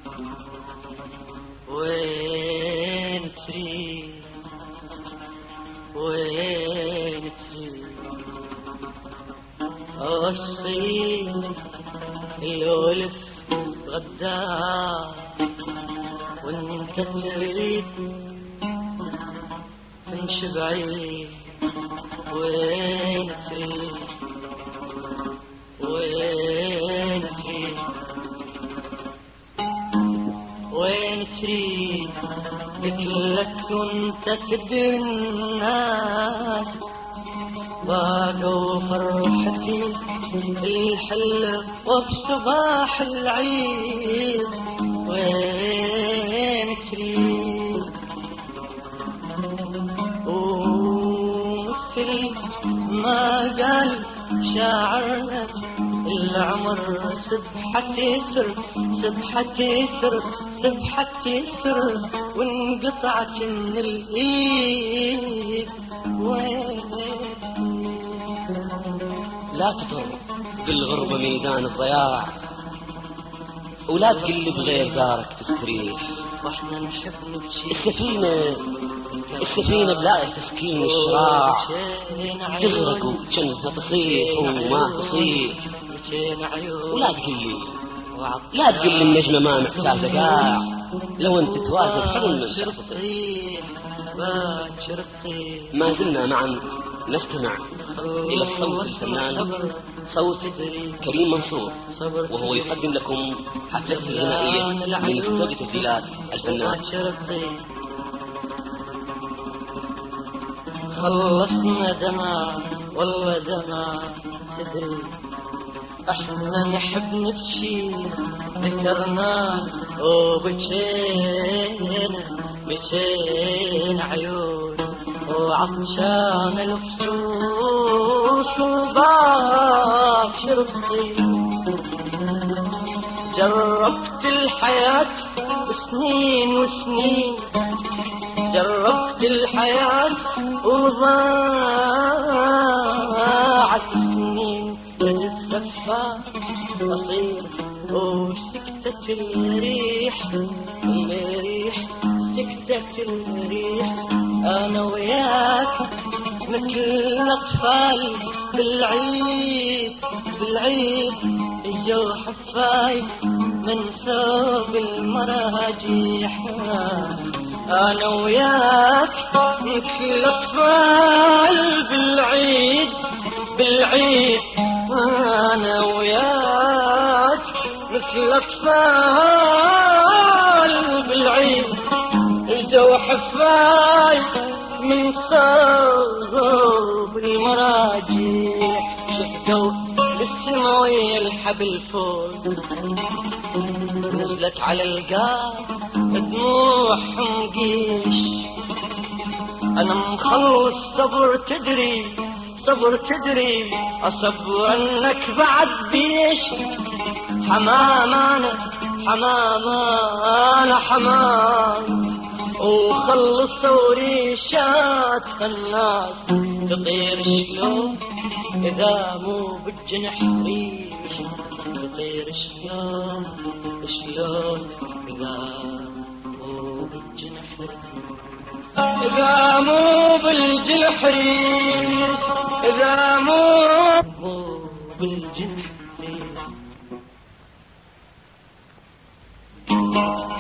وين تريد وين تريد الصيد الولف غدار وانت تريد تمشي بعيد وين تريد وين تريد وين تريد قلت وانت تدري الناس باقوا فرحتي الحلة وبصباح العيد وين تريد ومثل ما قال شاعرنا العمر سبحة يسر سبحة يسر سبحة يسر وانقطعت من الايد وين لا تطر بالغربة ميدان الضياع ولا تقلب غير دارك تستريح واحنا نحب نمشي السفينة بلا تسكين الشراع تغرق وجنها تصيح وما تصيح ولا تقلي لا تقلي النجمة ما محتاجة قاع لو انت توازن حضن من شرطتك ما زلنا معا نستمع إلى الصوت الفنان صوت كريم منصور وهو يقدم لكم حفلته الغنائية من استوديو تسجيلات الفنان. خلصنا دمع والله دمع تدري احنا نحب نبكي ذكرنا بكينا عيون وعطشان الفصوص وباكر الطيب جربت الحياة سنين وسنين جربت الحياة وضاعت سنين الزفاف أصير وسكتت الريح سكتت الريح أنا وياك مثل الأطفال بالعيد الجو حفاي من صوب المراجيح أنا وياك مثل الأطفال بالعيد أنا وياك مثل الأطفال بالعيد الجو حفاي من صوب المراجيح شهدوا للسماوية الحبل فوق نزلت على القاع دموعهم قيش أنا مخلص صبر تدري أصبر أنك بعد بيش حمام وخلص وريشات الناس تطير شلون إذا مو بالجنح ريش تطير شلون إذا مو بالجنح إذا مو بالجنح ريش إذا مو بالجنح ريش